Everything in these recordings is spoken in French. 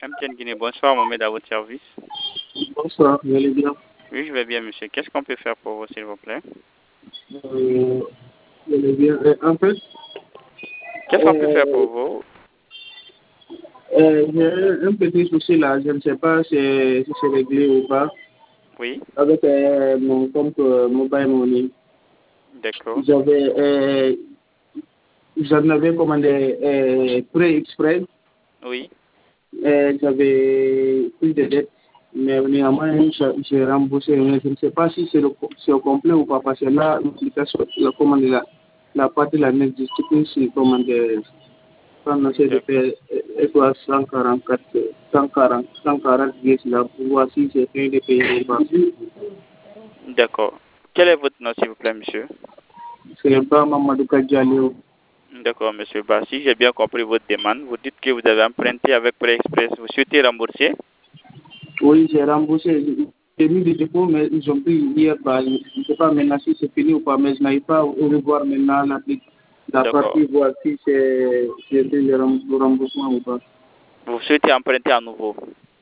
MTN Guinée, bonsoir, Mohamed, à votre service. Bonsoir, vous allez bien? Oui, je vais bien, monsieur. Qu'est-ce qu'on peut faire pour vous, s'il vous plaît? Vous allez bien. En fait, Qu'est-ce qu'on peut faire pour vous? j'ai un petit souci là, je ne sais pas si c'est réglé ou pas, Oui, avec mon compte Mobile Money. d'accord. J'en avais commandé prêt exprès, Oui, j'avais pris des dettes, mais néanmoins, j'ai remboursé. Mais je ne sais pas si c'est au complet ou pas, parce que là, la commande, la partie la n'existe plus sur commande. Quand on essaie de faire quoi 144, 140 pièces là, pour voir si c'est fin de payer ou pas. d'accord. Quel est votre nom, s'il vous plaît, monsieur? C'est pas Mamadou Kadjalio. D'accord, monsieur. Bah, si j'ai bien compris votre demande, vous dites que vous avez emprunté avec Prêt Express. Vous souhaitez rembourser? Oui, j'ai remboursé. J'ai mis des dépôts, mais ils ont pris hier. Bah, je ne sais pas maintenant si c'est fini ou pas, mais je n'arrive pas à revoir maintenant la D'accord. partie, voir si c'est le remboursement ou pas. Vous souhaitez emprunter à nouveau?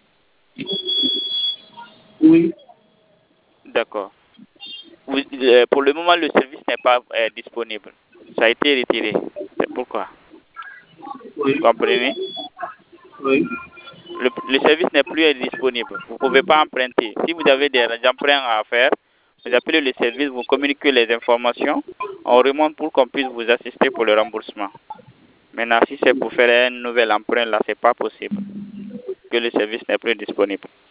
Oui, D'accord. Pour le moment, le service n'est pas disponible. Ça a été retiré. C'est pourquoi. oui, Vous comprenez? oui. Le service n'est plus disponible. Vous ne pouvez pas emprunter. Si vous avez des emprunts à faire, vous appelez le service, vous communiquez les informations, on remonte pour qu'on puisse vous assister pour le remboursement. Maintenant, si c'est pour faire un nouvel emprunt, là, c'est pas possible, que le service n'est plus disponible.